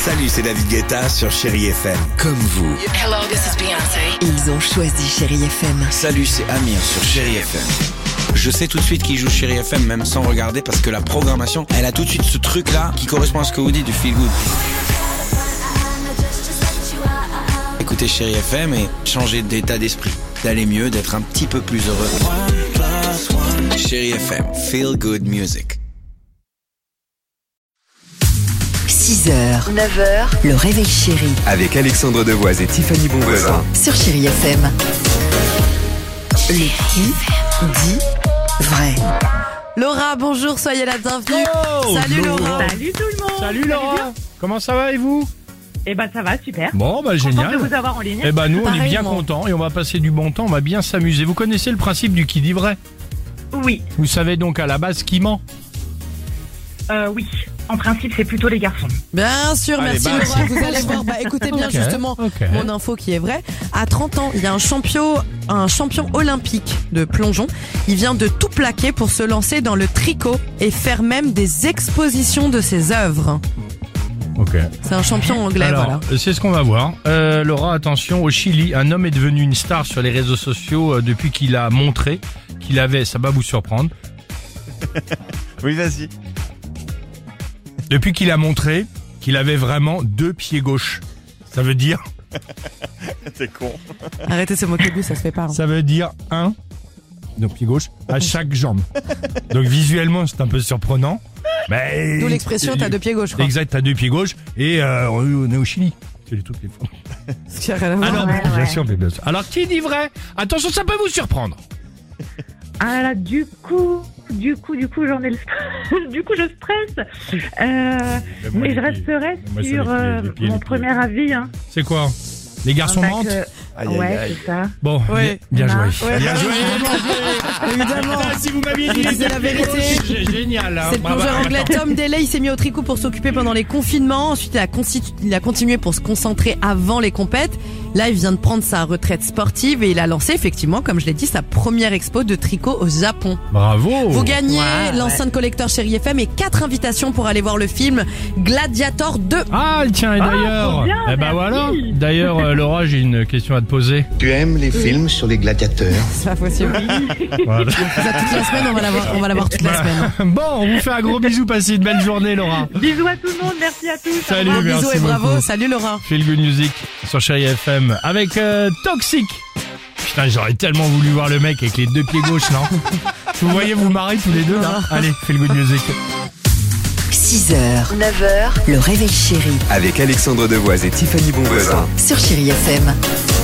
Salut, c'est David Guetta sur Chérie FM. Comme vous. Hello, this is Beyoncé. Ils ont choisi Chérie FM. Salut, c'est Amir sur Chérie FM. Je sais tout de suite qui joue Chérie FM, même sans regarder, parce que la programmation, elle a tout de suite ce truc-là qui correspond à ce que vous dites du feel good. Écoutez Chérie FM et changez d'état d'esprit, d'aller mieux, d'être un petit peu plus heureux. Chérie FM, feel good music. 6h, 9h, le réveil chéri Avec Alexandre Devoise et Tiffany Bonvoisin. sur Chérie FM. Le qui dit vrai. Laura, bonjour, soyez la bienvenue. Oh, Salut Laura. Salut tout le monde. Salut Laura. Comment ça va et vous? Eh ben ça va, super. Bon, bah Contente génial. de vous avoir en ligne. Eh ben nous on est bien Pareillement. contents et on va passer du bon temps, on va bien s'amuser. Vous connaissez le principe du qui dit vrai? Oui, Vous savez donc à la base qui ment? oui. En principe, c'est plutôt les garçons. Bien sûr, Allez, merci bah, Laura. Vous allez voir, écoutez bien Ok, justement ok. mon info qui est vraie. À 30 ans, il y a un champion olympique de plongeon. Il vient de tout plaquer pour se lancer dans le tricot et faire même des expositions de ses œuvres. Ok. C'est un champion anglais, Alors, voilà. c'est ce qu'on va voir. Laura, attention, au Chili, un homme est devenu une star sur les réseaux sociaux depuis qu'il a montré qu'il avait, ça va vous surprendre, Oui, vas-y. depuis qu'il a montré qu'il avait vraiment 2 pieds gauches. Ça veut dire, T'es con. Arrêtez de se moquer de lui, ça se fait pas. Hein. ça veut dire donc pied gauche, à chaque jambe. Donc visuellement, c'est un peu surprenant. Mais D'où l'expression t'as 2 pieds gauche, quoi. Exact, t'as 2 pieds gauches et on est au Chili. C'est les trucs les fous. Ce qui a rien à voir. Alors, ouais, bien ouais. sûr, bien sûr. Alors, qui dit vrai? Attention, ça peut vous surprendre. Ah là, du coup, j'en ai le... du coup, je stresse. Mais je resterai Moi, ça, sur les pieds, mon les pieds. premier avis. Hein. C'est quoi? Les garçons Bah, mentent? Aïe, aïe, ouais, aïe. c'est ça. Bon, Ouais. bien joué. Ouais, Bien joué. évidemment. Ah, si vous m'aviez dit C'est la vérité. Génial. Hein. C'est le Bravo. plongeur anglais Attends. Tom Daley, il s'est mis au tricot pour s'occuper pendant les confinements. Ensuite, il a continué pour se concentrer avant les compètes. Là, il vient de prendre sa retraite sportive et il a lancé effectivement, comme je l'ai dit, sa première expo de tricot au Japon. Bravo. Vous gagnez Ouais, l'enceinte collector Chérie FM et 4 invitations pour aller voir le film Gladiator 2. Ah, tiens, et d'ailleurs. trop bien, Eh ben merci. voilà. D'ailleurs, Laura, j'ai une question à te poser. Tu aimes les films sur les gladiateurs? C'est pas possible. Voilà. Ça, toute la semaine, on va la voir toute la semaine. Bon, on vous fait un gros bisou. Passez une belle journée, Laura. Bisous à tout le monde, merci à tous. Salut, Gros merci bisous et bravo. beaucoup. Salut Laura. Feel Good Music sur Chérie FM avec Toxic. Putain, j'aurais tellement voulu voir le mec avec les 2 pieds gauches, non? Vous voyez, vous marrez tous les deux, là? Allez, Feel Good Music. 6h, 9h, le réveil chéri Avec Alexandre Devoise et Tiffany Bonvoisin. sur Chérie FM.